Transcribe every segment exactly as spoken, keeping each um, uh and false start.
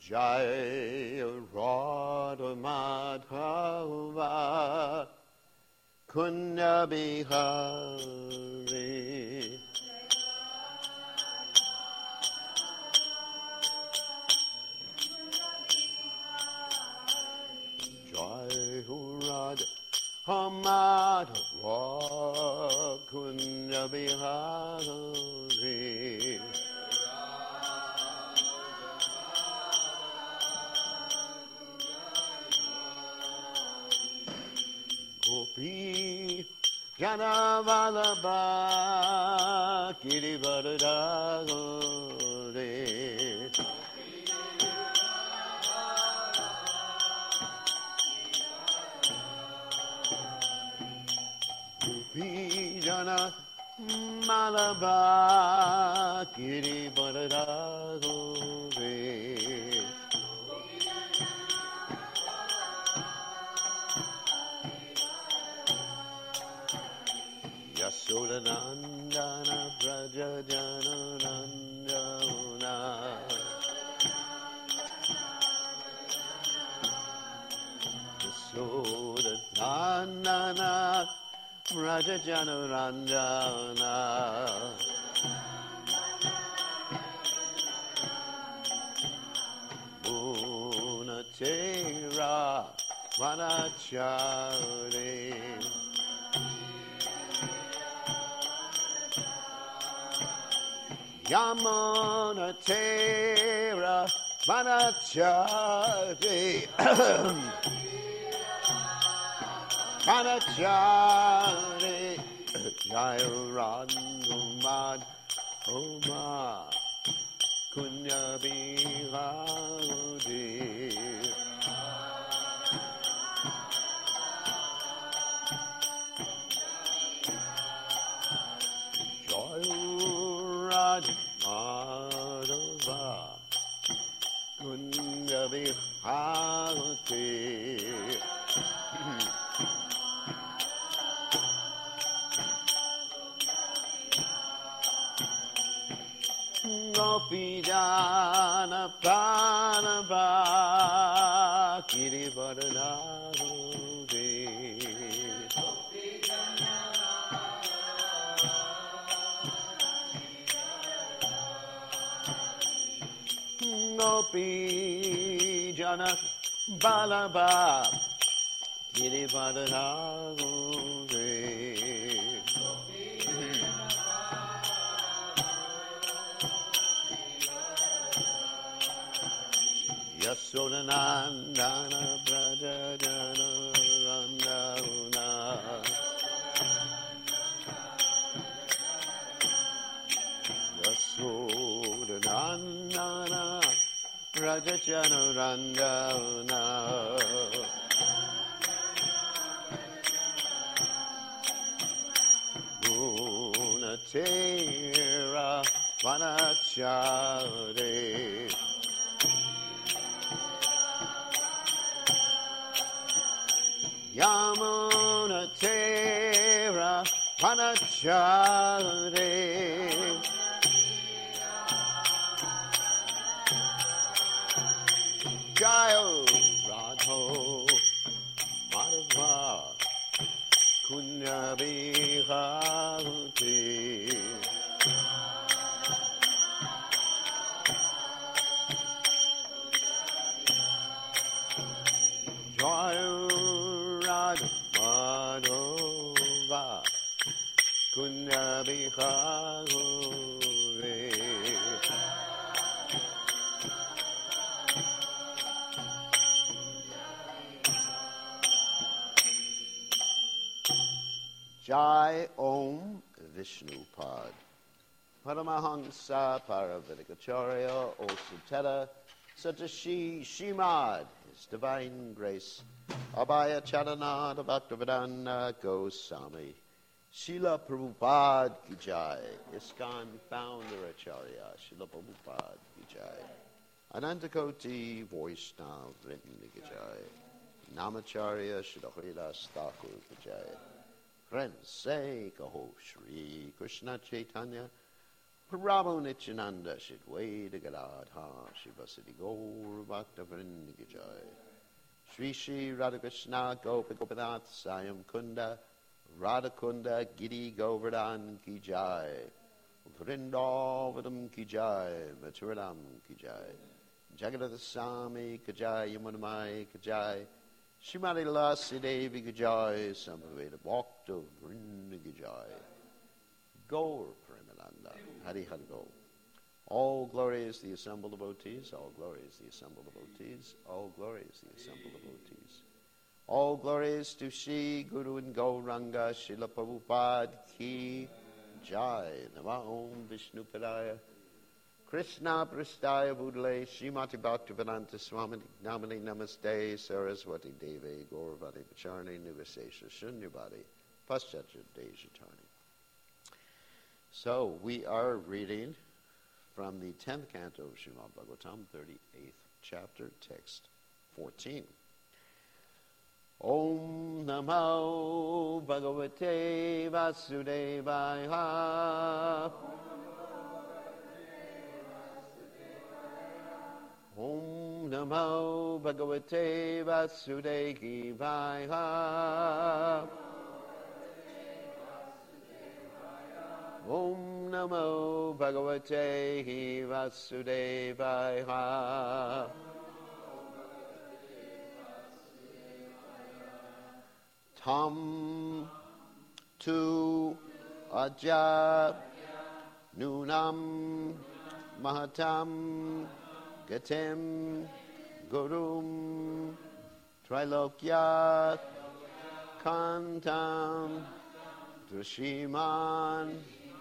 Jai Radha Madhava Kunya Bihari Jai Radha Madhava Kunya Bihari Gopi Jana Vallabha Girivardhare Gopi Jana Vallabha Girivardhare Yasodanandana Braja Jananandana Yasodanandana Braja Jananandana Munatera Vanachare Yamana Tera Vanachari Vanachari Jai Randuman Oma Kunya Bihari Jai Radha Madhava Kunya Bihari Gopi Jana Pranava Girivardhare Gopi Jana Vallabha Girivardhare Yasodanandana Braja Jananandana Yasodanandana Braja Jananandana Munatera Vanachare Yamuna Tera Vanachare Jaya Radha Madhava Kunya Bihari Jaya Radha Madhava Kunya Bihari Jai Om Vishnupad Paramahansa Paravidikacharya O Suteta Satashi Shimad His Divine Grace Abhaya Charanada Bhaktivedanta Goswami Srila Prabhupada Ki Jai ISKCON Founder Acharya Srila Prabhupada Ki Jai Anantakoti Vaishnava Vrinda Ki Jai Namacharya Srila Haridas Thakur Ki Jai Friends say Kaho Shri Krishna Chaitanya Prabhu Nityananda Shidweda Gadadha Shivasiti Gaur Bhakta Vrindagajay Shri Shri Radhakrishna Gopi Gopinath Sayam Kunda Radhakunda Giri Govardhan Ki Jai Vrindavadam Ki Jai Mathuradam Ki Jai Jagadada Sami Ki Jai Yamunamai Ki Jai Shrimati Lasi Devi Ki Jai Sambhaveda Bhakta Vrinda Ki Jai Gaur Premananda Hari Hari Gaur. All glory is the assembled devotees, all glory is the assembled devotees, all glory is the assembled devotees. All glories to Shri Guru and Gauranga Srila Prabhupada Ki Jai. Nama Om Vishnu Padaya Krishna Prastaya Budale Srimati Bhaktivedanta Swami Namani Namaste Saraswati Devi Gauravati Pacharni Nivasesha Shunyavati Paschatya Dejatani. So we are reading from the tenth canto of Srimad Bhagavatam, thirty-eighth chapter, text fourteen. Om Namo Bhagavate Vasudevaya. Om Namo Bhagavate Vasudevaya. Om Namo Bhagavate Vasudevaya. Tam tu aja nunam mahatam gatem gurum trilokya kantam drashiman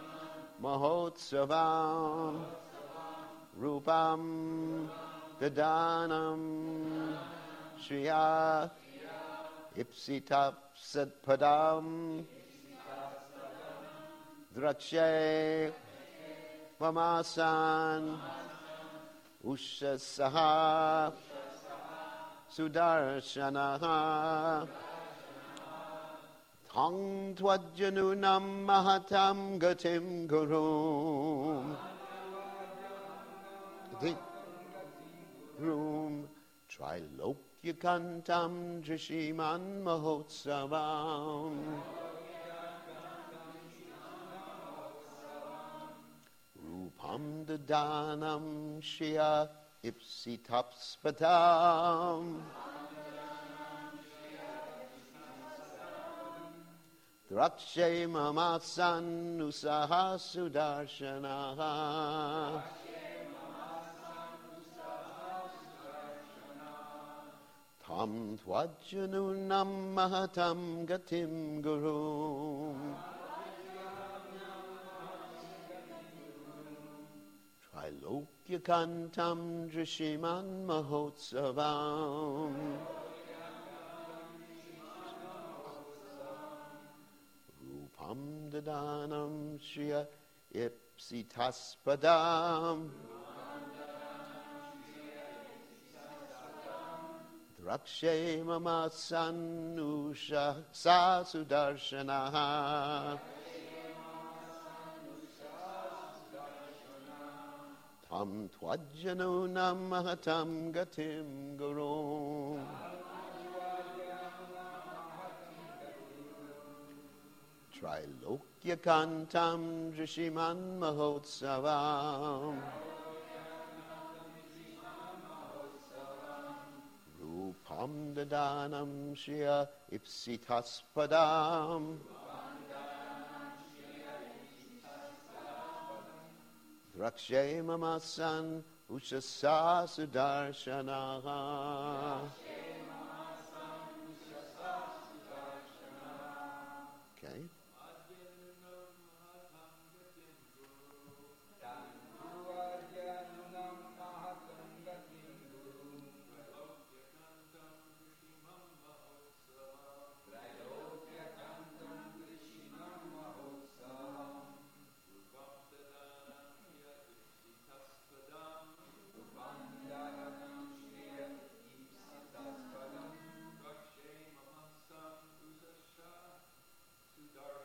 mahotsavam rupam dadanam shriya ipsitap sadpadam drakshe vamasan ushasaha sudarshanaha Tang tvajanunam mahatam gatim gurum Gurum Trilokya kantam drishiman mahotsavam Rupam dadanam shriya ipsitapspatam Drakshe mamasan usaha sudarshanaha Tam tvajanunam mahatam gatim gurum Trilokya kantam drishiman mahotsavam Rupam dadanam shriya ipsitaspadam Drakshe mamasan usha sasudarshanaha Tam tvajanunam mahatam gatim gurum Trilokya kantam drishiman mahotsavam Rupam dadanam shriya ipsitaspadam Drakshe mamasan ushasa sudarshanaha Okay. Sudar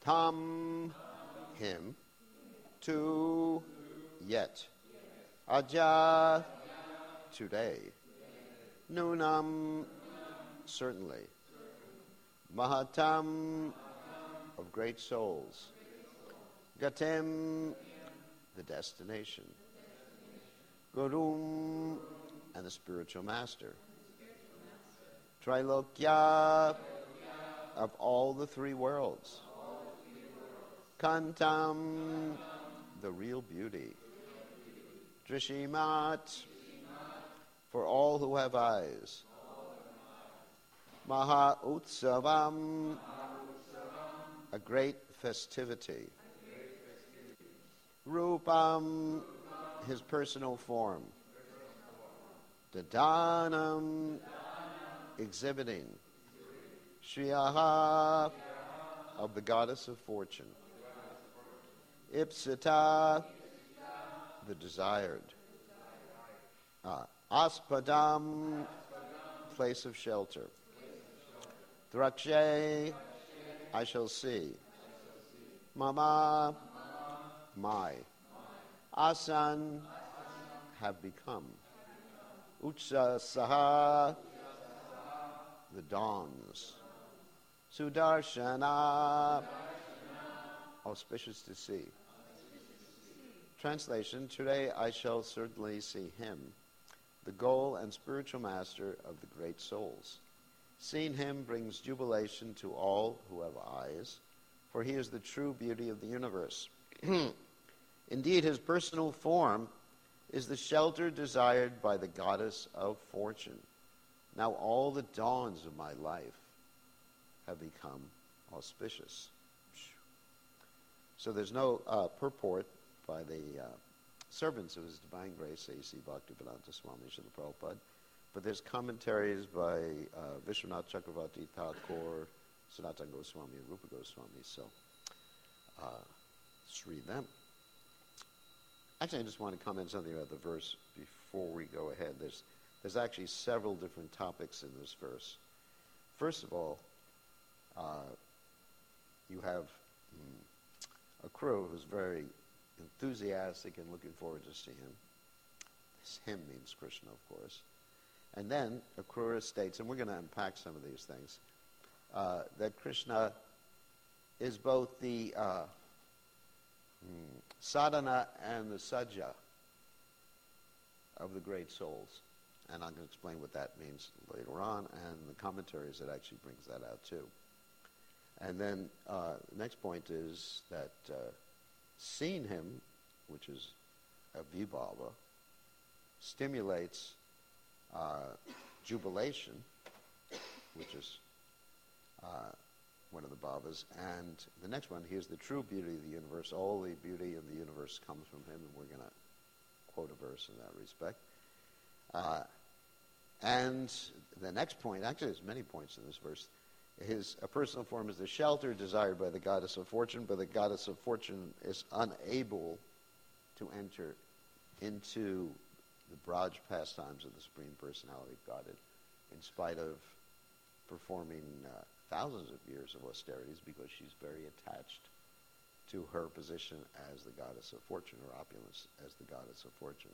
Tam, him. Tu, yet. Aja, today. Nunam, certainly. Mahatam, of great souls. Gatem, the destination. Gurum, and the spiritual master. Trilokya, of all the three worlds. Kantam, the real beauty. Drishimat, for all who have eyes. Maha Utsavam, a great festivity. Rupam, his personal form. Dadanam, exhibiting. Shriyaha, of the goddess of fortune. Ipsita, the desired. Uh, Aspadam, place of shelter. Drakshe, I shall see. Mama, my. Asan, have become. Utsa Saha, the dawns. Sudarshana, auspicious to see. Translation, today I shall certainly see him, the goal and spiritual master of the great souls. Seeing him brings jubilation to all who have eyes, for he is the true beauty of the universe. Indeed, his personal form is the shelter desired by the goddess of fortune. Now all the dawns of my life have become auspicious. So there's no uh, purport by the uh, servants of His Divine Grace, A C Bhaktivedanta Swami Srila Prabhupada, but there's commentaries by uh, Vishwanath Chakravarti Thakur, Sanatana Goswami, and Rupa Goswami. So uh, let's read them. Actually, I just want to comment something about the verse before we go ahead. There's there's actually several different topics in this verse. First of all, uh, you have mm, a crew who's very enthusiastic and looking forward to see him. This him means Krishna, of course. And then Akrura states, and we're going to unpack some of these things, uh, that Krishna is both the uh, hmm, sadhana and the sajja of the great souls. And I'm going to explain what that means later on, and the commentaries that actually brings that out too. And then uh, the next point is that uh, seeing him, which is a vibhava, stimulates uh, jubilation, which is uh, one of the bhavas. And the next one, he is the true beauty of the universe. All the beauty of the universe comes from him, and we're going to quote a verse in that respect. Uh, and the next point, actually there's many points in this verse, his a personal form is the shelter desired by the goddess of fortune, but the goddess of fortune is unable to enter into the Braj pastimes of the Supreme Personality of Godhead, in spite of performing uh, thousands of years of austerities, because she's very attached to her position as the goddess of fortune, or opulence as the goddess of fortune.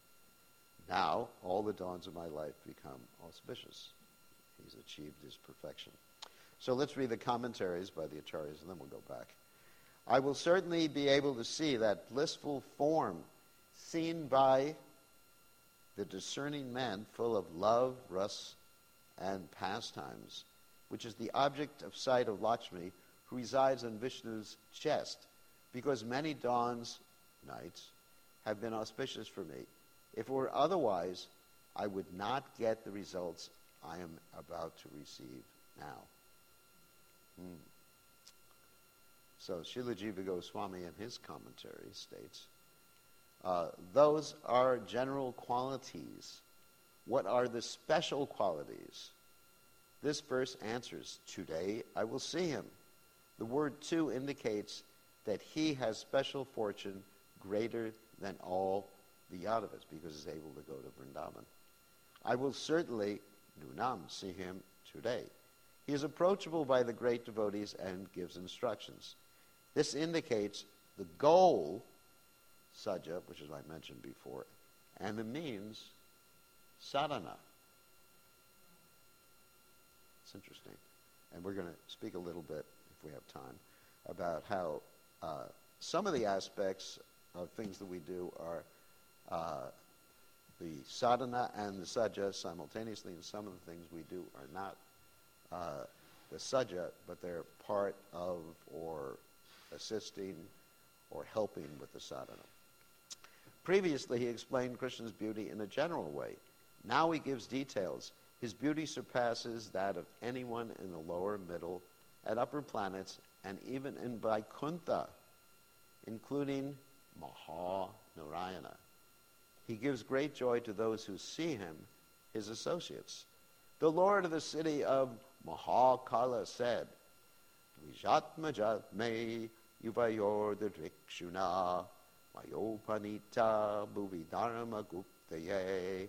Now, all the dawns of my life become auspicious. He's achieved his perfection. So let's read the commentaries by the acharyas, and then we'll go back. I will certainly be able to see that blissful form seen by the discerning man, full of love, rus, and pastimes, which is the object of sight of Lakshmi, who resides on Vishnu's chest, because many dawns, nights, have been auspicious for me. If it were otherwise, I would not get the results I am about to receive now. Hmm. So Srila Jiva Goswami in his commentary states, uh, those are general qualities. What are the special qualities? This verse answers, today I will see him. The word to indicates that he has special fortune greater than all the Yadavas, because he's able to go to Vrindavan. I will certainly, Nunam, see him today. He is approachable by the great devotees and gives instructions. This indicates the goal, saja, which is what I mentioned before, and the means, sadhana. It's interesting. And we're going to speak a little bit, if we have time, about how uh, some of the aspects of things that we do are uh, the sadhana and the saja simultaneously, and some of the things we do are not uh, the saja, but they're part of or assisting or helping with the sadhana. Previously, he explained Krishna's beauty in a general way. Now he gives details. His beauty surpasses that of anyone in the lower, middle, and upper planets, and even in Vaikuntha, including Maha Narayana. He gives great joy to those who see him, his associates. The Lord of the city of Mahakala said, Dvijatmaja me yuvayor drikshuna mayopanita bhuvidharma guptaye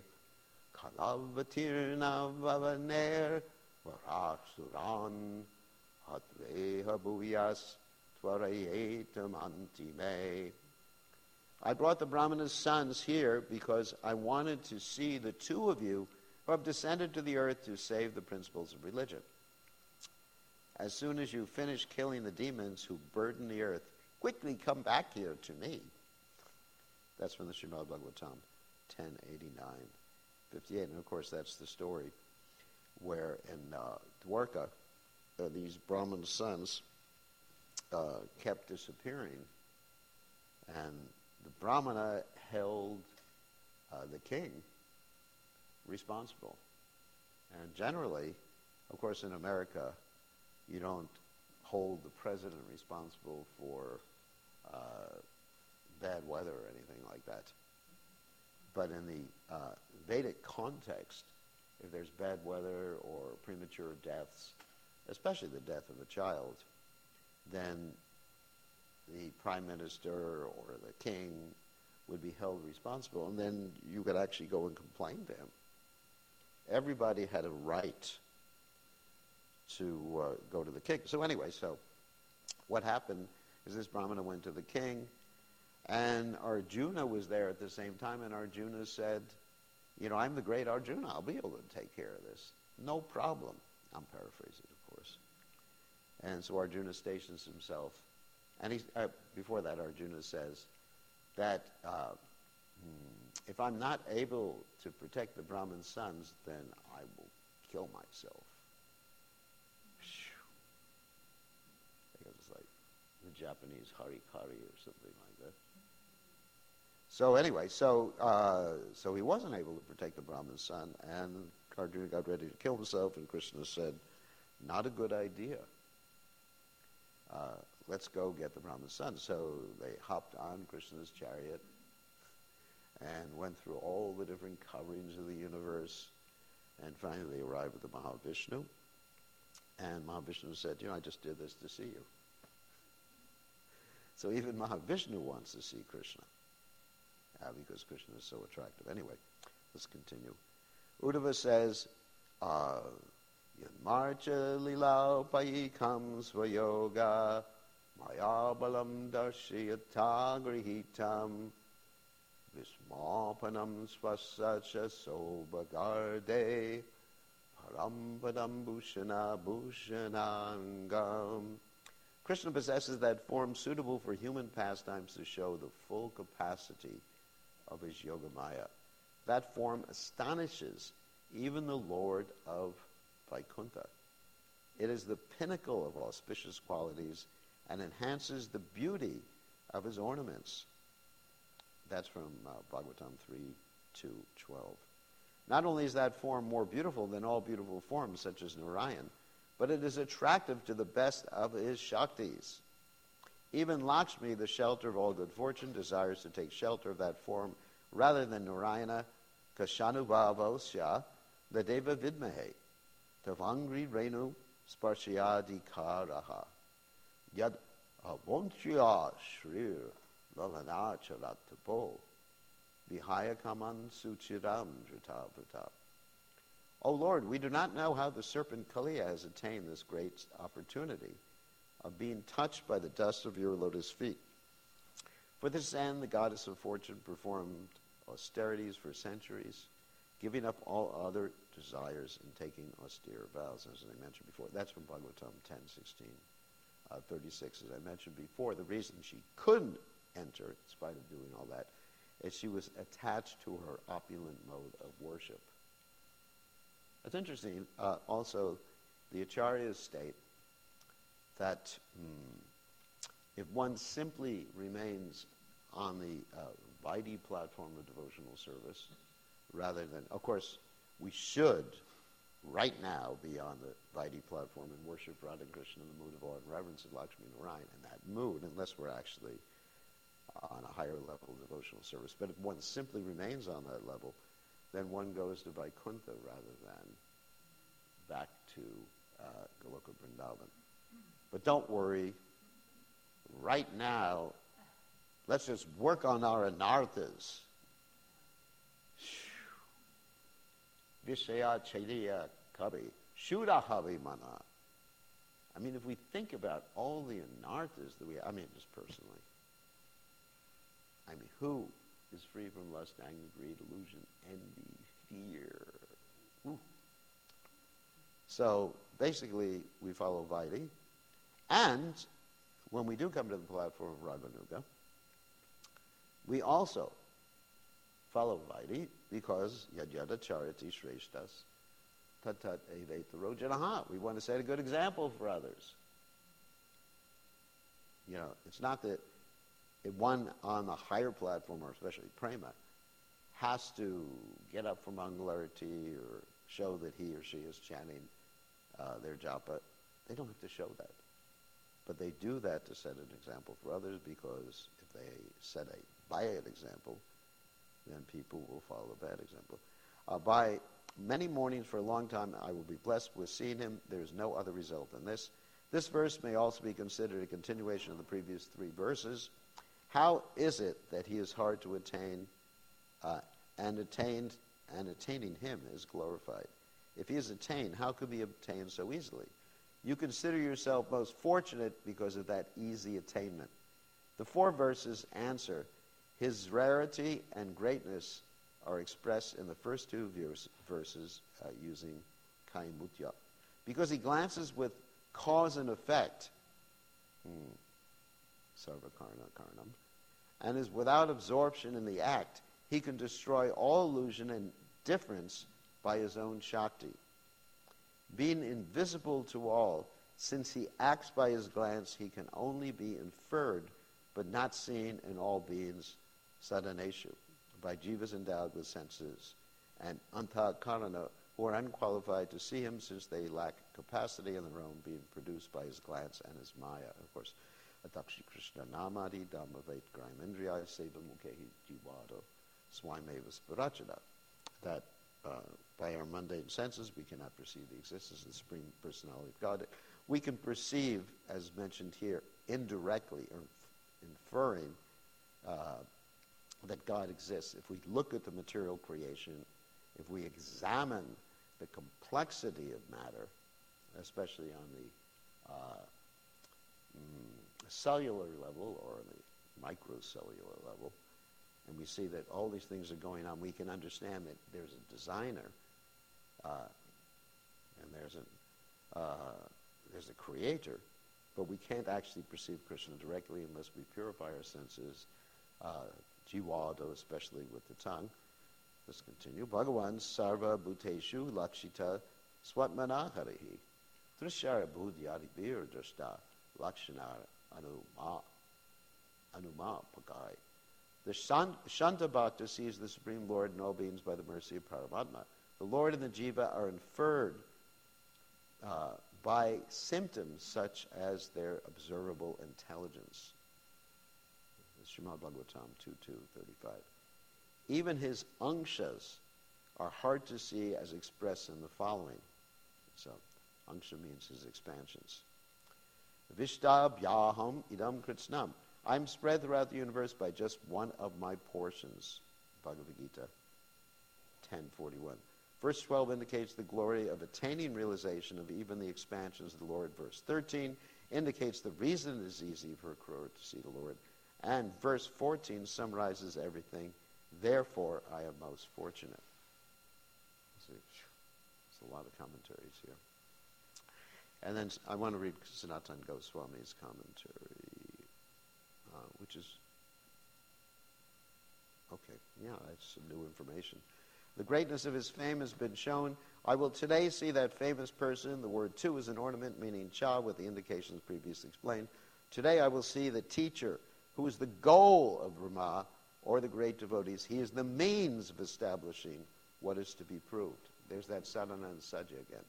kalavatirna vavaner varasuran hatreha bhuviyas tvarayetam antime. I brought the Brahmana's sons here because I wanted to see the two of you who have descended to the earth to save the principles of religion. As soon as you finish killing the demons who burden the earth, quickly come back here to me. That's from the Srimad Bhagavatam, ten eighty-nine, fifty-eight. And of course, that's the story where in uh, Dwarka, uh, these Brahmin sons uh, kept disappearing, and the Brahmana held uh, the king responsible. And generally, of course, in America, you don't hold the president responsible for uh, bad weather or anything like that. But in the uh, Vedic context, if there's bad weather or premature deaths, especially the death of a child, then the prime minister or the king would be held responsible, and then you could actually go and complain to him. Everybody had a right to uh, go to the king. So anyway, so what happened is this Brahmana went to the king, and Arjuna was there at the same time, and Arjuna said, you know, I'm the great Arjuna. I'll be able to take care of this. No problem. I'm paraphrasing, of course. And so Arjuna stations himself. And he, uh, before that, Arjuna says that uh, if I'm not able to protect the Brahmin sons, then I will kill myself. Because it's like the Japanese harikari or something like that. So anyway, so uh, so he wasn't able to protect the Brahmin son, and Arjuna got ready to kill himself, and Krishna said, not a good idea. Uh, let's go get the Brahmin son. So they hopped on Krishna's chariot and went through all the different coverings of the universe, and finally they arrived at the Mahavishnu. And Mahavishnu said, you know, I just did this to see you. So even Mahavishnu wants to see Krishna, uh, because Krishna is so attractive. Anyway, let's continue. Uddhava says, uh, Yadmarcha lila payikam svayoga mayabalam darshiyata grihitam vismapanam svasacha sobagarde parampadam bhushana bhushanangam. Krishna possesses that form suitable for human pastimes to show the full capacity of his yogamaya. That form astonishes even the Lord of Vaikuntha. It is the pinnacle of auspicious qualities and enhances the beauty of his ornaments. That's from uh, Bhagavatam three, two, twelve. Not only is that form more beautiful than all beautiful forms, such as Narayan, but it is attractive to the best of his Shaktis. Even Lakshmi, the shelter of all good fortune, desires to take shelter of that form rather than Narayana, Kashanubhavasya, the Deva Vidmahe, Tavangri Renu Sparshayadi Karaha, Yad Avonchya Shrir Lalanacharatabo, Vihaya Kaman Suchiram Jatavrata. O Lord, we do not know how the serpent Kaliya has attained this great opportunity, of being touched by the dust of your lotus feet. For this end, the goddess of fortune performed austerities for centuries, giving up all other desires and taking austere vows, as I mentioned before. That's from Bhagavatam ten sixteen, uh, thirty-six, as I mentioned before. The reason she couldn't enter, in spite of doing all that, is she was attached to her opulent mode of worship. It's interesting, uh, also, the Acharyas state that hmm, if one simply remains on the uh, Vaidhi platform of devotional service, rather than, of course, we should right now be on the Vaidhi platform and worship Radha Krishna in the mood of awe and reverence of Lakshmi Narayan in that mood, unless we're actually on a higher level of devotional service. But if one simply remains on that level, then one goes to Vaikuntha rather than back to uh, Goloka Vrindavan. But don't worry, right now, let's just work on our anarthas. Vishaya Chaitya Kavi, Shuddha Havi Mana. I mean, if we think about all the anarthas that we, I mean, just personally, I mean, who is free from lust, anger, greed, illusion, envy, fear? Ooh. So basically, we follow Vaidhi. And when we do come to the platform of Raganuga, we also follow Vaidhi because Yadyada Charity Shreshtas Tat Tat Eveta Rojanaha. We want to set a good example for others. You know, it's not that if one on the higher platform, or especially Prema, has to get up for Mangalarti or show that he or she is chanting uh, their japa. They don't have to show that. But they do that to set an example for others, because if they set a bad example, then people will follow a bad example. Uh, by many mornings for a long time, I will be blessed with seeing him. There is no other result than this. This verse may also be considered a continuation of the previous three verses. How is it that he is hard to attain, uh, and attained, and attaining him is glorified? If he is attained, how could he obtain so easily? You consider yourself most fortunate because of that easy attainment. The four verses answer, his rarity and greatness are expressed in the first two verse, verses uh, using Kaimutya. Because he glances with cause and effect, hmm, Sarvakarna Karnam, and is without absorption in the act, he can destroy all illusion and difference by his own Shakti. Being invisible to all, since he acts by his glance, he can only be inferred, but not seen in all beings, sadhaneshu, by jivas endowed with senses, and antakarana, who are unqualified to see him since they lack capacity in their own being produced by his glance and his maya. Of course, Atakshi Krishna Namadi Dhammavet Grimendriya Seva Mukhehi Jivado Swameva Spirachada. That uh, by our mundane senses we cannot perceive the existence of the Supreme Personality of God. We can perceive, as mentioned here, indirectly or inferring uh, that God exists. If we look at the material creation, if we examine the complexity of matter, especially on the uh, mm, cellular level or the microcellular level, and we see that all these things are going on, we can understand that there's a designer, uh, and there's a uh, there's a creator, but we can't actually perceive Krishna directly unless we purify our senses, uh, jivado, especially with the tongue. Let's continue. Bhagavan sarva bhuteshu lakshita swatmana harihi drishara bhudyadibir drashta lakshana anuma anuma pagai. The Shanta Bhakta sees the Supreme Lord and all beings by the mercy of Paramatma. The Lord and the Jiva are inferred uh, by symptoms such as their observable intelligence. Srimad Bhagavatam two two thirty-five. Even his angshas are hard to see as expressed in the following. So, angsha means his expansions. Vishtabhyaham idam kritsnam. I'm spread throughout the universe by just one of my portions. Bhagavad Gita ten forty-one. Verse twelve indicates the glory of attaining realization of even the expansions of the Lord. Verse thirteen indicates the reason it is easy for a Krura to see the Lord. And verse fourteen summarizes everything. Therefore, I am most fortunate. There's a lot of commentaries here. And then I want to read Sanatana Goswami's commentary, uh, which is, okay, yeah, that's some new information. The greatness of his fame has been shown. I will today see that famous person. The word tu is an ornament meaning cha with the indications previously explained. Today I will see the teacher who is the goal of Brahma or the great devotees. He is the means of establishing what is to be proved. There's that sadhana and sajja again.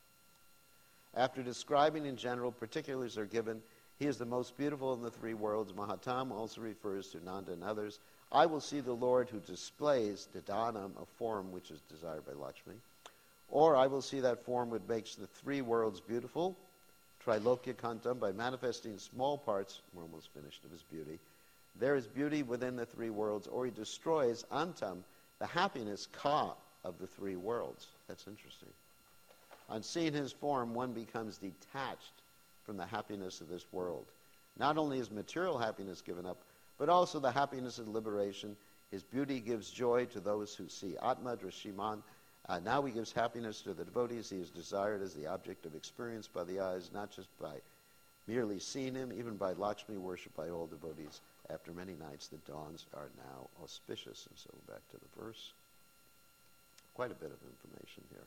After describing in general, particulars are given. He is the most beautiful in the three worlds. Mahatam also refers to Nanda and others. I will see the Lord who displays Didanam, a form which is desired by Lakshmi. Or I will see that form which makes the three worlds beautiful, Trilokya Kantam, by manifesting small parts, we're almost finished, of his beauty. There is beauty within the three worlds, or he destroys Antam, the happiness, Ka, of the three worlds. That's interesting. On seeing his form, one becomes detached from the happiness of this world. Not only is material happiness given up, but also the happiness of liberation. His beauty gives joy to those who see Atma, Drashiman. Uh, now he gives happiness to the devotees. He is desired as the object of experience by the eyes, not just by merely seeing him, even by Lakshmi worship by all devotees. After many nights, the dawns are now auspicious. And so back to the verse. Quite a bit of information here.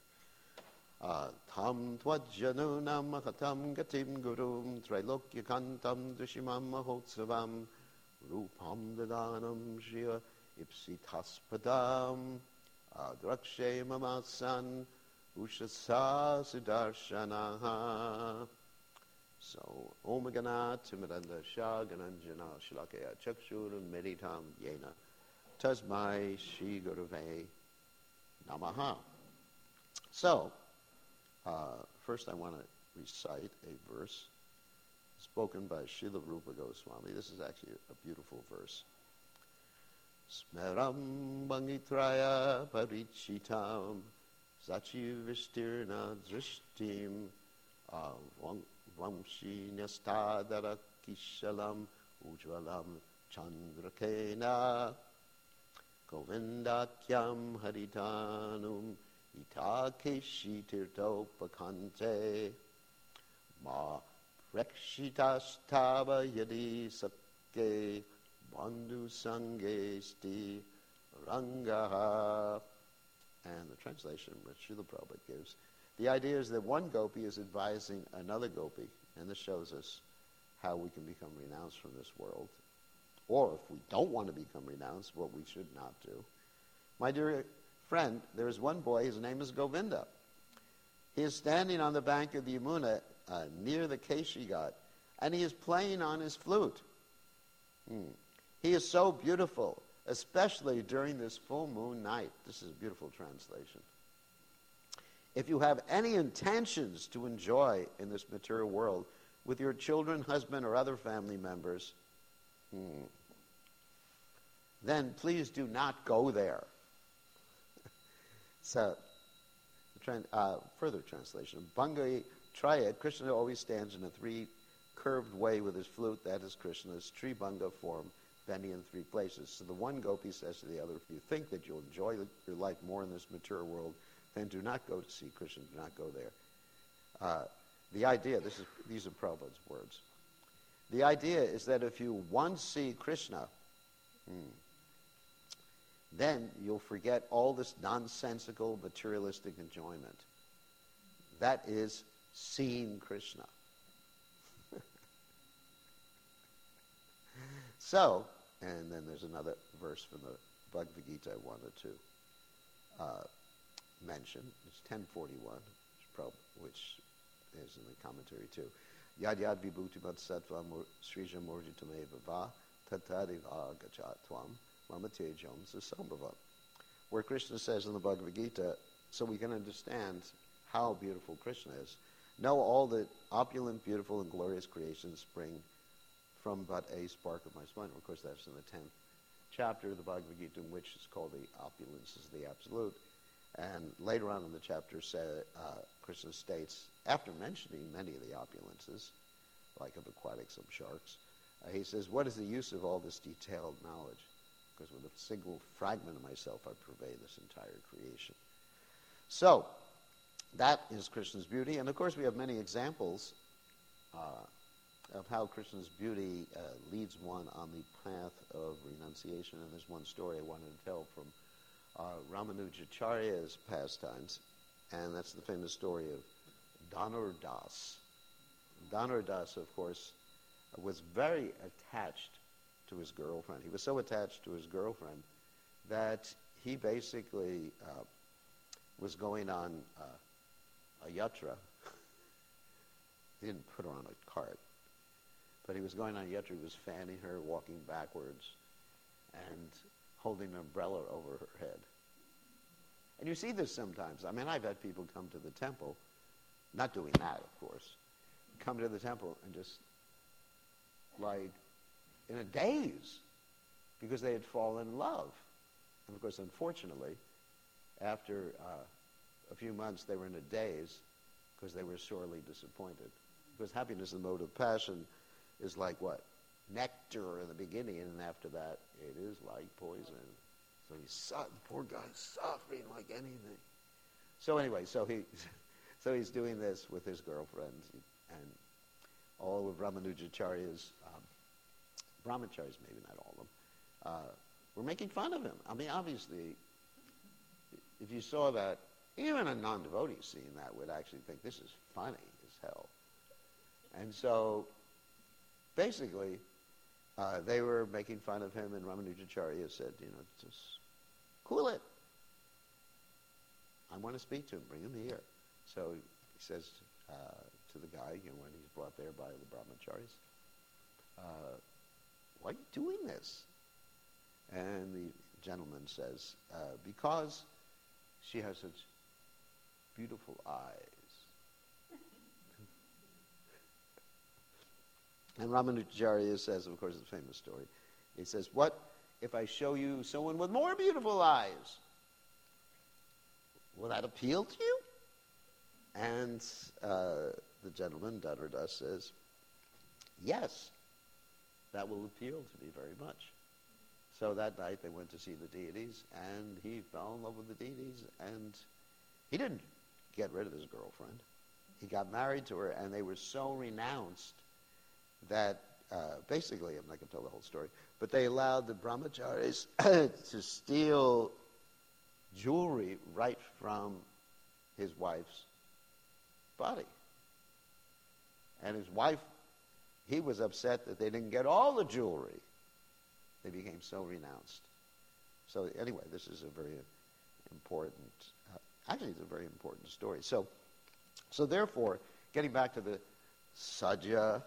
Tam tvajjanunam mahatam gatim gurum trilokya kantam drishimam mahotsavam rupam dadanam shriya ipsitaspadam adrakshe mamasan ushasa sudarshanaha. So, Om Gana Timiranda Shah Gananjana Shalakaya Chakshuram Meditam Yena Tasmai Shri Gurave Namaha. So, uh, first I want to recite a verse spoken by Srila Rupa Goswami. This is actually a beautiful verse. Smeram Bangitraya Parichitam Sachivistirna Drishtim Vamshi Nastadara Kishalam Ujvalam Chandrakena Govindakyam Haritanum Itakeshi Tirtopakante Ma Prekshitastava Yadi Sakke Bandhu Sangesti Rangaha. And the translation which Srila Prabhupada gives. The idea is that one gopi is advising another gopi, and this shows us how we can become renounced from this world. Or if we don't want to become renounced, what we should not do. My dear friend, there is one boy, his name is Govinda. He is standing on the bank of the Yamuna uh, near the Keshi Ghat, and he is playing on his flute. Hmm. He is so beautiful, especially during this full moon night. This is a beautiful translation. If you have any intentions to enjoy in this material world with your children, husband, or other family members, hmm, then please do not go there. So, uh, further translation. Bhangai Triad, Krishna always stands in a three-curved way with his flute. That is Krishna's Tribhanga form, bending in three places. So the one gopi says to the other, if you think that you'll enjoy your life more in this material world, then do not go to see Krishna, do not go there. Uh, the idea, this is these are Prabhupada's words. The idea is that if you once see Krishna, hmm, then you'll forget all this nonsensical materialistic enjoyment. That is seeing Krishna. So, and then there's another verse from the Bhagavad Gita I wanted to uh, mention. It's ten forty-one, which, prob- which is in the commentary too. Yad yad vibhuti mat sattva srija murjitame bhava tatadiva gachat tvam mama tejam sasambhava. Where Krishna says in the Bhagavad Gita, so we can understand how beautiful Krishna is, know all the opulent, beautiful, and glorious creations spring from but a spark of my spine. Of course, that's in the tenth chapter of the Bhagavad Gita, which is called the opulence is the absolute. And later on in the chapter, say, uh, Krishna states, after mentioning many of the opulences, like of aquatic some sharks. Uh, he says, what is the use of all this detailed knowledge? Because with a single fragment of myself, I pervade this entire creation. So, that is Krishna's beauty. And of course, we have many examples uh, of how Krishna's beauty uh, leads one on the path of renunciation. And there's one story I wanted to tell from uh, Ramanujacharya's pastimes, and that's the famous story of Dhanur Das. Dhanur Das, of course, was very attached to his girlfriend. He was so attached to his girlfriend that he basically uh, was going on uh, a yatra. He didn't put her on a cart, but he was going on a yatra. He was fanning her, walking backwards, and holding an umbrella over her head. And you see this sometimes. I mean, I've had people come to the temple, not doing that, of course, come to the temple and just, like, in a daze, because they had fallen in love. And of course, unfortunately, after uh, a few months, they were in a daze because they were sorely disappointed. Because happiness, the mode of passion, is like what? Nectar in the beginning, and after that, it is like poison. So he's su- the poor guy's suffering like anything. So anyway, so he, so he's doing this with his girlfriend, and all of Ramanujacharya's um, brahmacharis, maybe not all of them, uh, were making fun of him. I mean, obviously, if you saw that, even a non-devotee seeing that would actually think this is funny as hell. And so, basically, uh, they were making fun of him, and Ramanujacharya said, you know, just cool it. I want to speak to him. Bring him here. So he says uh, to the guy, you know, when he's brought there by the brahmacharis, uh, why are you doing this? And the gentleman says, uh, because she has such beautiful eyes. And Ramanujacharya says, of course, it's a famous story. He says, what if I show you someone with more beautiful eyes? Will that appeal to you? And uh, the gentleman, Dhanur Das, says, yes, that will appeal to me very much. So that night they went to see the deities, and he fell in love with the deities, and he didn't get rid of his girlfriend. He got married to her, and they were so renounced that uh, basically, I'm not going to tell the whole story, but they allowed the brahmacharis to steal jewelry right from his wife's body. And his wife, he was upset that they didn't get all the jewelry. They became so renounced. So anyway, this is a very important, uh, actually it's a very important story. So, so therefore, getting back to the sajja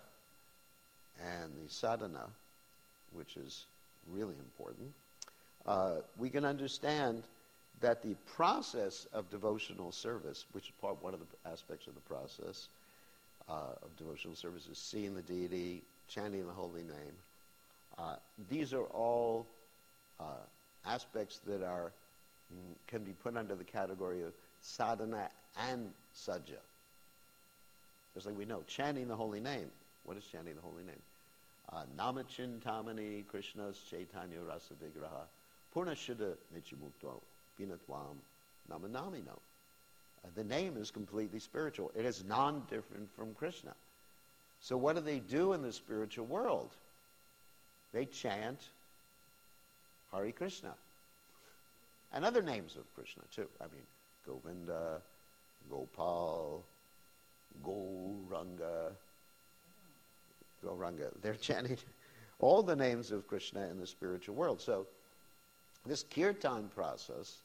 and the sadhana, which is really important, uh, we can understand that the process of devotional service, which is part one of the aspects of the process uh, of devotional service, is seeing the deity, chanting the holy name. Uh, these are all uh, aspects that are can be put under the category of sadhana and sajja. Just like we know, chanting the holy name. What is chanting the holy name? Uh, Namachintamani Krishna's Chaitanya Rasa Vigraha Purnashuddha Nityamukto Vinatvam Namanamino. Uh, the name is completely spiritual. It is non-different from Krishna. So what do they do in the spiritual world? They chant Hare Krishna. And other names of Krishna too. I mean, Govinda, Gopal, Gauranga, Gauranga. They're chanting all the names of Krishna in the spiritual world. So this kirtan process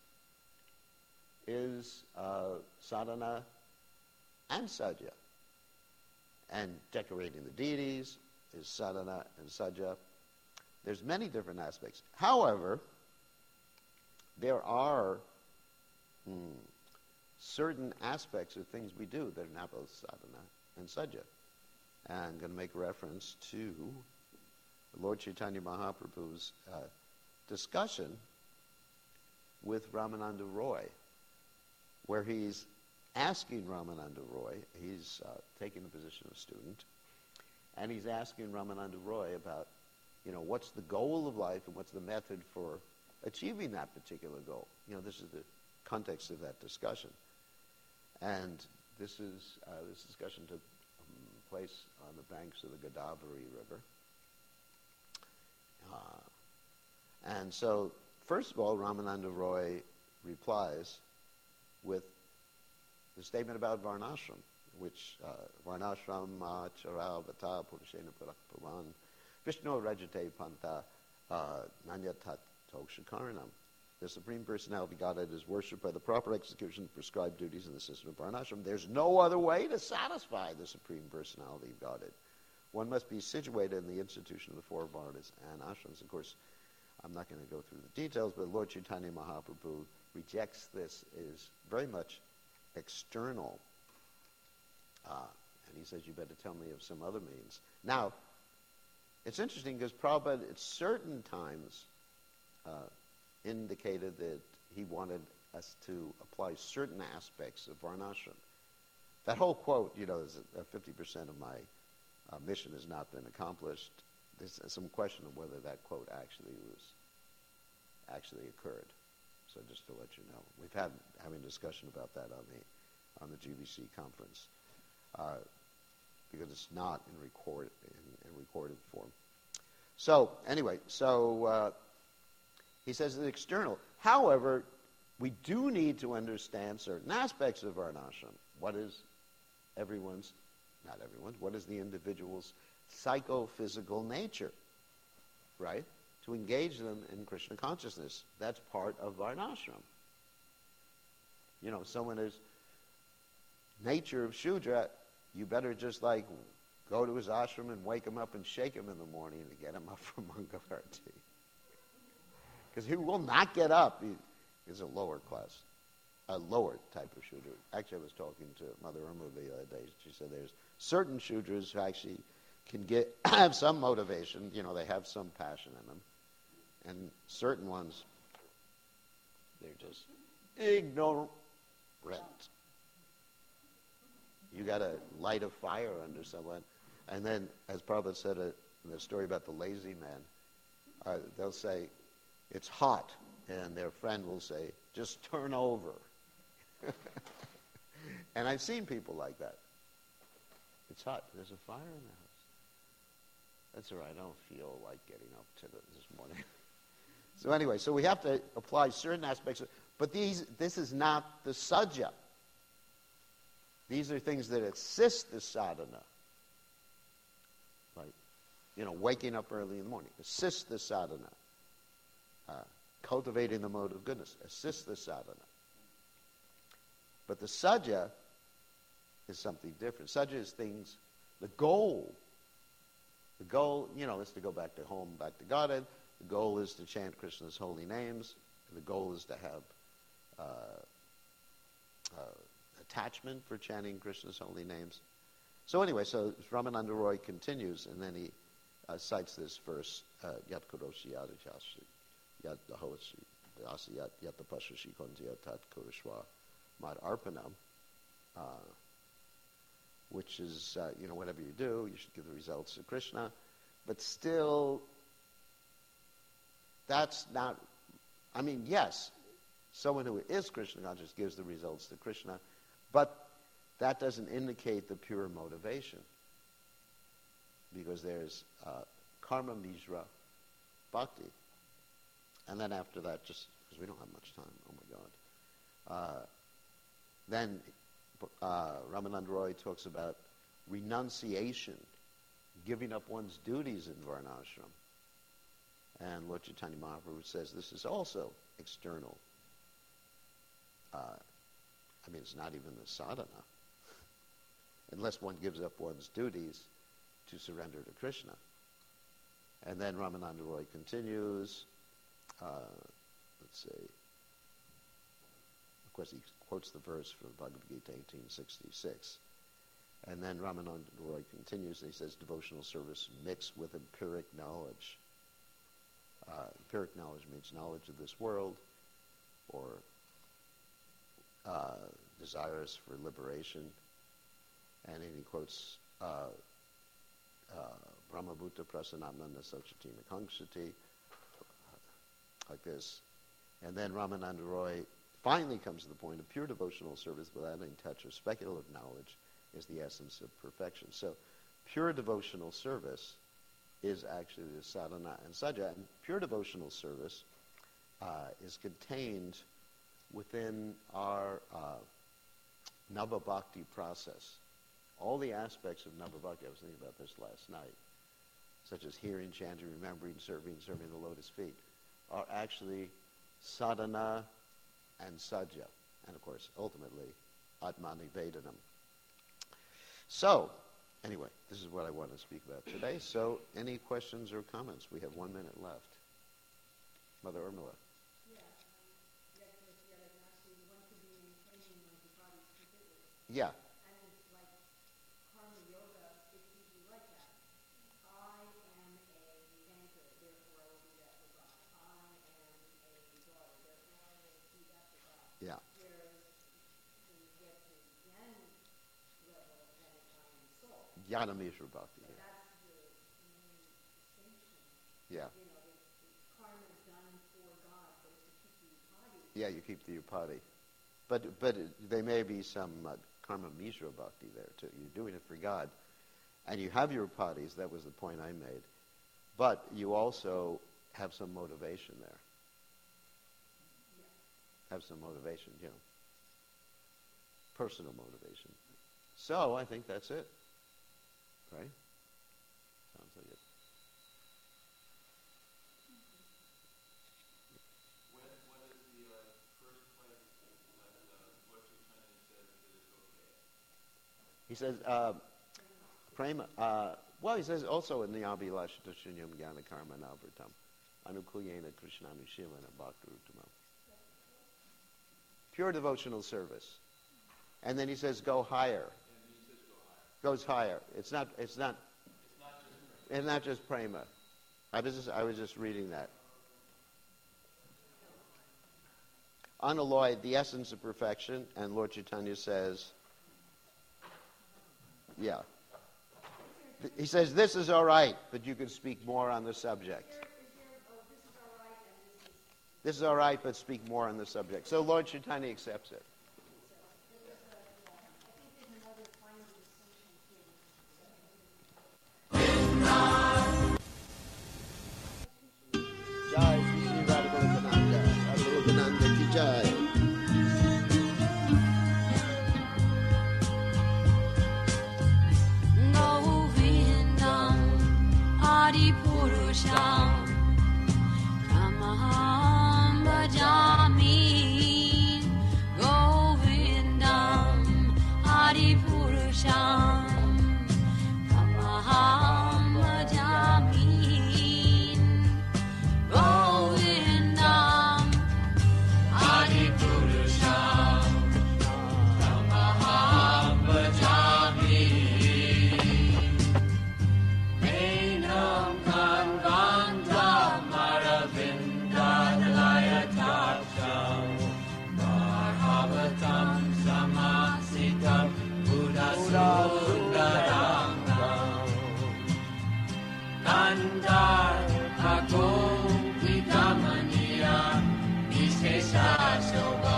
is uh, sadhana and sajja. And decorating the deities is sadhana and sajja. There's many different aspects. However, there are hmm, certain aspects of things we do that are not both sadhana and sajja. And I'm going to make reference to Lord Chaitanya Mahaprabhu's uh, discussion with Ramananda Roy, where he's asking Ramananda Roy, he's uh, taking the position of student, And he's asking Ramananda Roy about, you know, what's the goal of life and what's the method for achieving that particular goal. You know, this is the context of that discussion. And this is uh, this discussion took um, place on the banks of the Godavari River. Uh, and so, first of all, Ramananda Roy replies with the statement about Varnashram, which uh, Varnashram Chara Vata Purushena Puran Vishnu Rajate Panta Nanyatat Tokshakaranam. The Supreme Personality Godhead is worshipped by the proper execution of prescribed duties in the system of Varnashram. There's no other way to satisfy the Supreme Personality of Godhead. One must be situated in the institution of the four Varnas and ashrams. Of course, I'm not going to go through the details, but Lord Chaitanya Mahaprabhu rejects this as very much external. Uh, and he says, you better tell me of some other means. Now, it's interesting because Prabhupada at certain times uh, indicated that he wanted us to apply certain aspects of Varnashram. That whole quote, you know, is uh, fifty percent of my uh, mission has not been accomplished. There's some question of whether that quote actually was, actually occurred. So just to let you know. We've had having a discussion about that on the on the G B C conference. Uh, because it's not in record in, in recorded form. So anyway, so uh, he says it's external. However, we do need to understand certain aspects of Varnashram. What is everyone's, not everyone's, what is the individual's psychophysical nature, right? To engage them in Krishna consciousness. That's part of Varnashram. You know, someone is nature of Shudra, you better just like go to his ashram and wake him up and shake him in the morning to get him up from Mangalarti. Because he will not get up. He is a lower class, a lower type of Shudra. Actually, I was talking to Mother Irma the other day. She said there's certain Shudras who actually can get have some motivation. You know, they have some passion in them. And certain ones, they're just ignorant. You got to light a fire under someone. And then, as Prabhupada said uh, in the story about the lazy man, uh, they'll say, it's hot. And their friend will say, just turn over. And I've seen people like that. It's hot. There's a fire in the house. That's all right. I don't feel like getting up to the, this morning. So anyway, so we have to apply certain aspects of, but these, this is not the sadhya. These are things that assist the sadhana. Like, you know, waking up early in the morning, assist the sadhana. Uh, cultivating the mode of goodness, assist the sadhana. But the sadhya is something different. Sadhya is things, the goal. The goal, you know, is to go back to home, back to Godhead. The goal is to chant Krishna's holy names. The goal is to have uh, uh, attachment for chanting Krishna's holy names. So anyway, so Ramananda Roy continues, and then he uh, cites this verse, uh, Yat Kuroshi Yadachashi, Yat Dahoshi, Dasi Yat Yat Tapashashi Kontiya Tat Kurishwa Mad Arpanam, uh, which is, uh, you know, whatever you do, you should give the results to Krishna. But still, that's not, I mean, yes, someone who is Krishna conscious gives the results to Krishna, but that doesn't indicate the pure motivation. Because there's uh, karma mishra bhakti. And then after that, just because we don't have much time, oh my God. Uh, then uh, Ramananda Roy talks about renunciation, giving up one's duties in Varnashram. And Lord Chaitanya Mahaprabhu says this is also external. Uh, I mean, it's not even the sadhana. Unless one gives up one's duties to surrender to Krishna. And then Ramananda Roy continues, uh, let's see, of course he quotes the verse from Bhagavad Gita eighteen sixty-six. And then Ramananda Roy continues, and he says, devotional service mixed with empiric knowledge. Uh, empiric knowledge means knowledge of this world, or uh, desires for liberation. And then he quotes uh, uh, Brahmabhuta Prasanamnanda Sochatina Kangsati, like this. And then Ramananda Roy finally comes to the point of pure devotional service without any touch of speculative knowledge is the essence of perfection. So pure devotional service is actually the sadhana and saja. And pure devotional service uh, is contained within our uh, Nava Bhakti process. All the aspects of Nava Bhakti, I was thinking about this last night, such as hearing, chanting, remembering, serving, serving the lotus feet, are actually sadhana and saja. And of course, ultimately, Atmanivedanam. So, anyway, this is what I want to speak about today. So, any questions or comments? We have one minute left. Mother Urmila. Yeah. And it's like karma yoga, it's usually like that. I am a banker, therefore I will do that for God. I am a daughter, therefore I will do that for God. Yeah. Whereas when you get to Zen level, then I am soul. Jnana Mishra Bhakti. So that's the main distinction. Yeah. You know, the, the karma is done for God, but it's to keep the upadi. Yeah, you keep the upadi. But, but there may be some uh, karma mishra bhakti there too. You're doing it for God. And you have your upadis, that was the point I made. But you also have some motivation there. Yeah. Have some motivation, you know. Personal motivation. So I think that's it. Right? Sounds like it. He says, uh, prema, uh, well, he says also in the Abhilasha Shunyam Jnana Karma Navritam, Anukuyena Krishnanushilana Bhaktirutamam. Pure devotional service. And then he says, go higher. Goes higher. It's not, it's not, it's not just prema. I was just, I was just reading that. Unalloyed, the essence of perfection, and Lord Chaitanya says, yeah. He says, this is all right, but you can speak more on the subject. This is all right, but speak more on the subject. So Lord Chaitanya accepts it. Jai Sri Radha Radha Ki Jai. Purusham Tamaham Bhajami Govindam Adi Purusham Tamaham Bhajami Govindam Adi Purusham Tamaham Bhajami Nandar Agom Vidamaniya Vishesha Shobha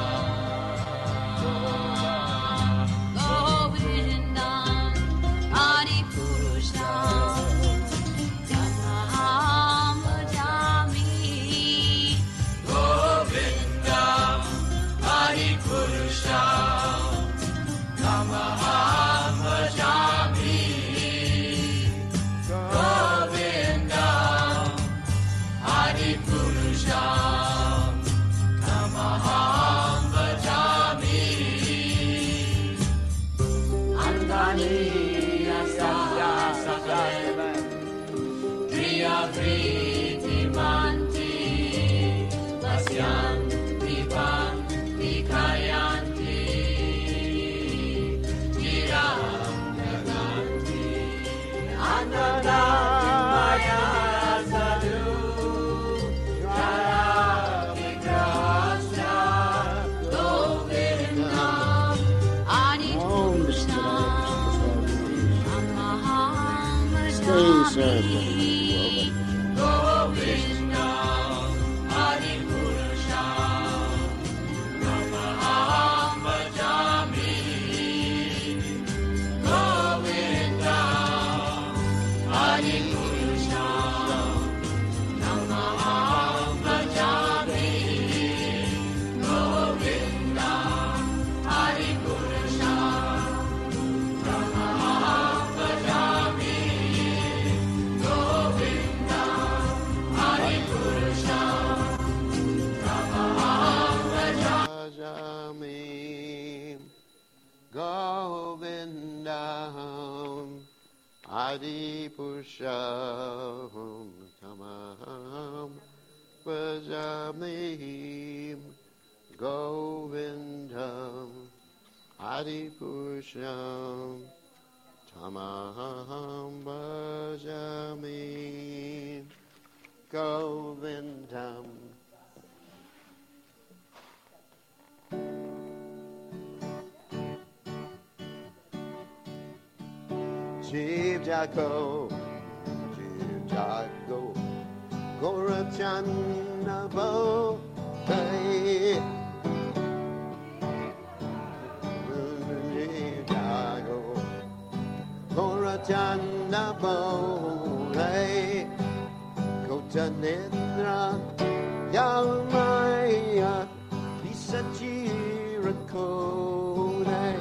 Govindam Adi Purusham Tamaham Bhajami Govindam Adi Purusham Tamaham Bhajami Govinda Bhajami Govinda Hari Purusha Namaham Bhajami Govinda Hari Purusha Namaham Bhajami Govinda Hari Purusha Namaham Bhajami Govinda Hari Purusha Namaham Bhajami Govindam Adi Purusham Tamaham Bhajami Govindam Adi Purusham Tamaham Bhajami Govindam. Shiv Jago, Shiv Jago, Gorachanabo, hey. Shiv Jago, Gorachanabo, hey. Kotanendra, Yamaya, Isachira Kode.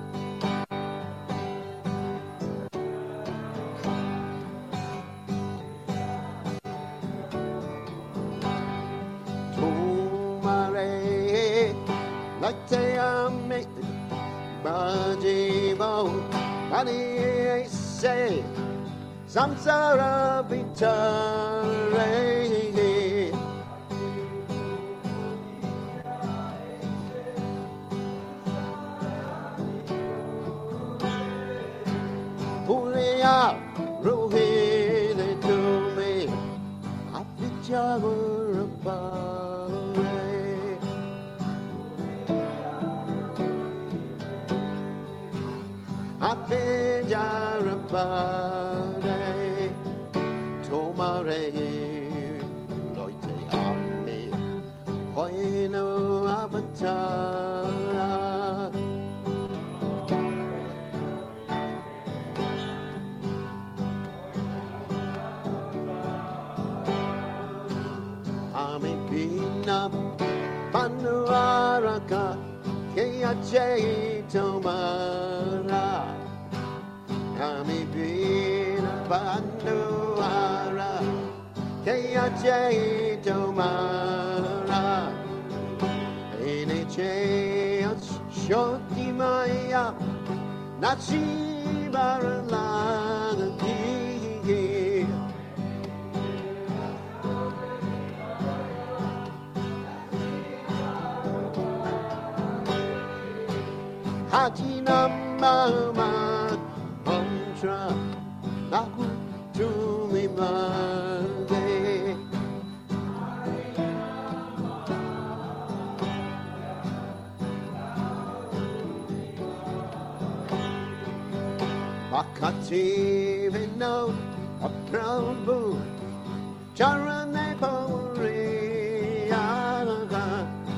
Latayame Bajibo Bani say Samsara Vitare Pulia Ruhile to me Apichagurapa Apijarapade Tomare Loite Ame Hoino Avatara Ame Pina Panuaraka Keache Tomara Kami bina banduara Kaya jay tomara Ine jay shoti maya Nachi barala ki Hajina mama Naku tumi mande Bakati vino a prabhu Charane pori anaga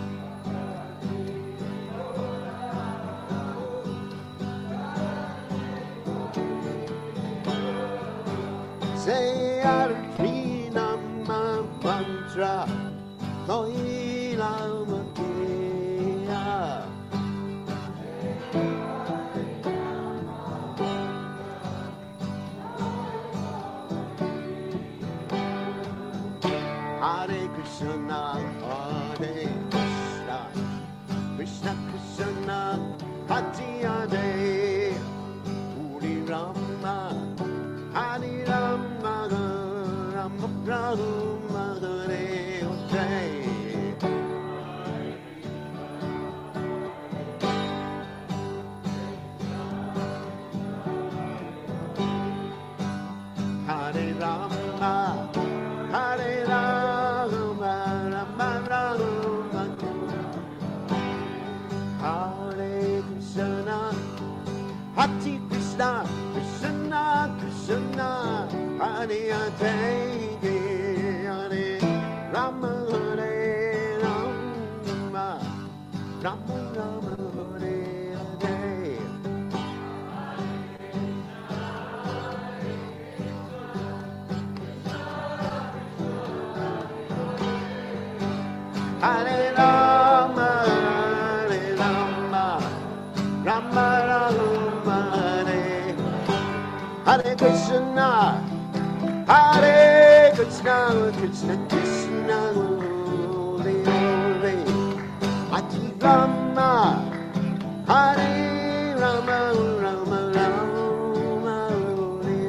Say Arjuna mantra Toila Matia Hare Krishna, Hare Krishna Krishna Krishna, Hare Hare Hare Rama Hare Rama, Rama Rama, Hare Hare. Hare Rama, Hare Rama, Rama Rama, Hare Krishna, Hare Krishna, Krishna Krishna. Hare Ate Hare Rama Hare Rama Rama Rama Hare Hare Hare Rama Hare Rama Rama Rama Hare Hare Krishna Hare Krishna Krishna Krishna Hare Hare Ati Rama Hare Rama Rama Rama Hare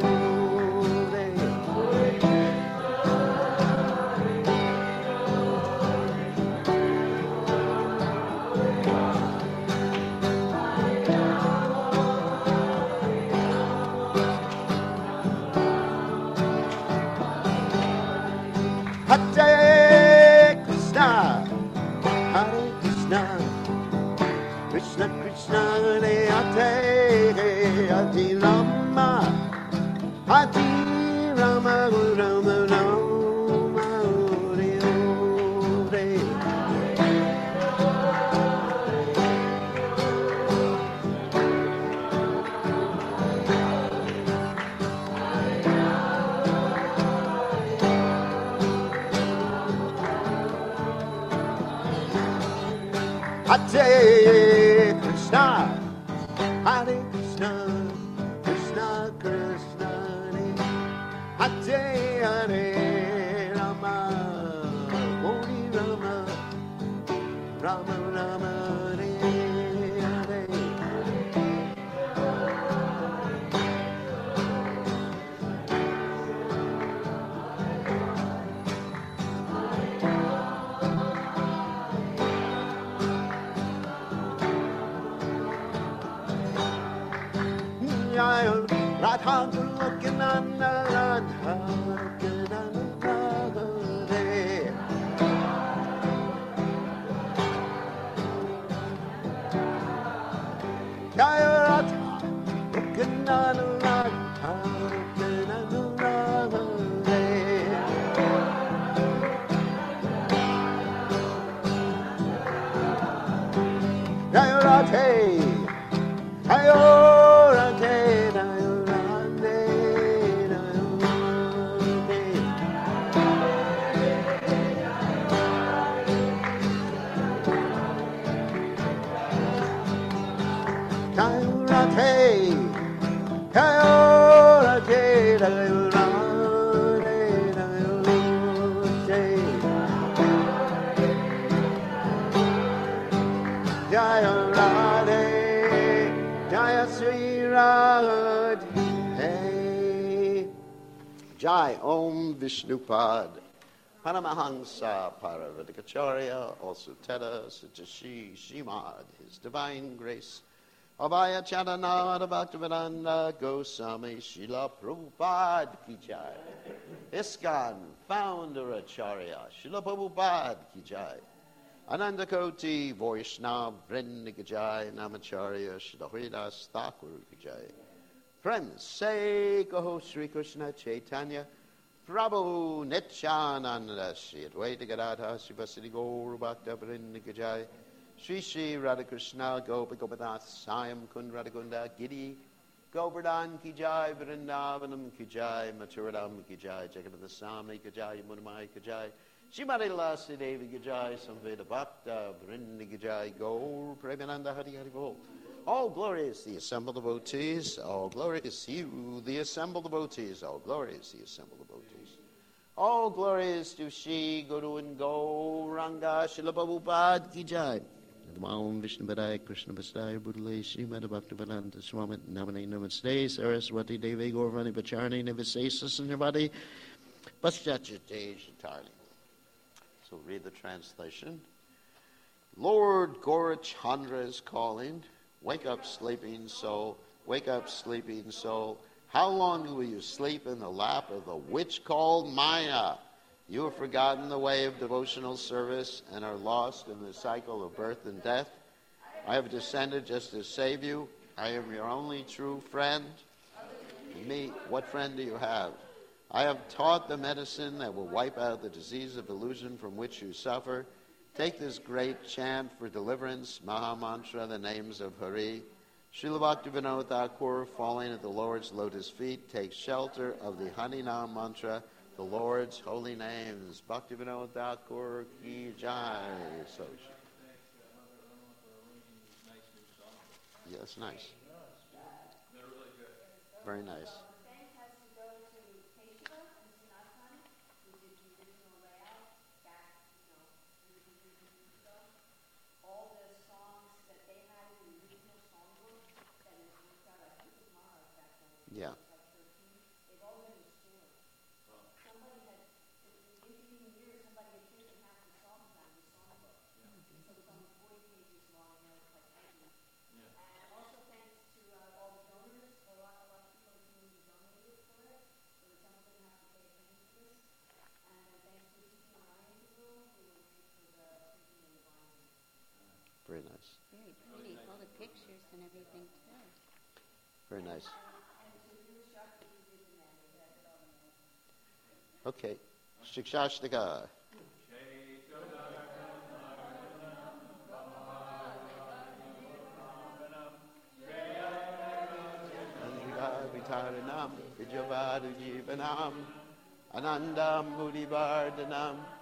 Hare Krishna, Hare Krishna, Krishna Krishna Hare Hare, Hare Rama, Hare Rama, Rama Rama, Hare Hare. Hare Krishna, Hare Krishna, Krishna Krishna, Hare Hare Rama, Hare Rama, Rama Rama, Hare Hare. Radha looking on the Radha looking on the Hare. Jaya Radha looking on the Radha looking on the Hare. Jaya Radha, Jaya Radha. Jaya Radhe, Jaya Sri Radhe. Jai Om Vishnupad Paramahansa Paravatikacharya, also Teta Satashi Shimad, His Divine Grace Abhaya Charanada Bhaktivedanta Goswami Srila Prabhupada Ki Jai. ISKCON Founder Acharya Srila Prabhupada Ki Jai. Ananda Koti Vaishnava Vrinda Ki Jai. Namacharya Srila Haridas Thakur Ki Jai. Friends, say Kaho Sri Krishna Chaitanya Prabhu Nityananda Sri Advaita Gadadhara Srivasati Gaura Bhakta Vrinda Ki Jai. Shri Shri Radhakrishna Gopa Gopinath Sayam Kund Radhakunda Giri Govardhan Ki Jai Vrindavanam Ki Jai Mathuradam Ki Jai Jagannath Swami Ki Jai Yamunamai Ki Jai Shrimati Lasi Devi Ki Jai Samveda Bhakta Vrinda Ki Jai Gaur Premananda Hari Hari Bol. All glory is the assembled devotees. All glory is you, the assembled devotees. All glory is the assembled devotees. All glory is to Shri Guru and Gauranga Srila Prabhupada Ki Jai. Namo Vishnu Padaya Krishna Vasudaya Buddhale Srimad Bhaktivedanta Swami Namane Namaste Saraswati Devi Gaurvani Pacharni Nivasesa Nirvati Paschachate Shatarni. So read the translation. Lord Gaurachandra is calling. Wake up, sleeping soul. Wake up, sleeping soul. How long will you sleep in the lap of the witch called Maya? You have forgotten the way of devotional service and are lost in the cycle of birth and death. I have descended just to save you. I am your only true friend. Me, what friend do you have? I have taught the medicine that will wipe out the disease of illusion from which you suffer. Take this great chant for deliverance, Maha Mantra, the names of Hari. Srila Bhaktivinoda Thakur, falling at the Lord's lotus feet, takes shelter of the Harinam Mantra, the Lord's holy names. Bhaktivinoda Thakur ki jai. So, yeah, that's nice. Very nice. Thanks has to go to Kesava and Sanatan, who did the original layout back, you know, years and years and years ago. All the songs that they had in the original songbook that is worked out, I think it was Maharaj back then. Yeah. Like thirteen, they've all been restored. Somebody had, in the intervening years, somebody had taken half the songs out of the songbook. So it's only forty pages long, you know, it's like heavy. And also thanks to uh, all the donors, a lot, a lot of people in the community donated for it, so that someone didn't have to pay a penny for this. And then thanks to Titi Ryan, who will pay for the printing and the binding. Very nice. Very pretty, all the pictures and everything too. Very nice. And to you, Shakti, who did the mandate, that's it all in there. Okay. Shikshashtaka. Vitaranam, Vijavadu Jivanam, Anandam Mudivardhanam,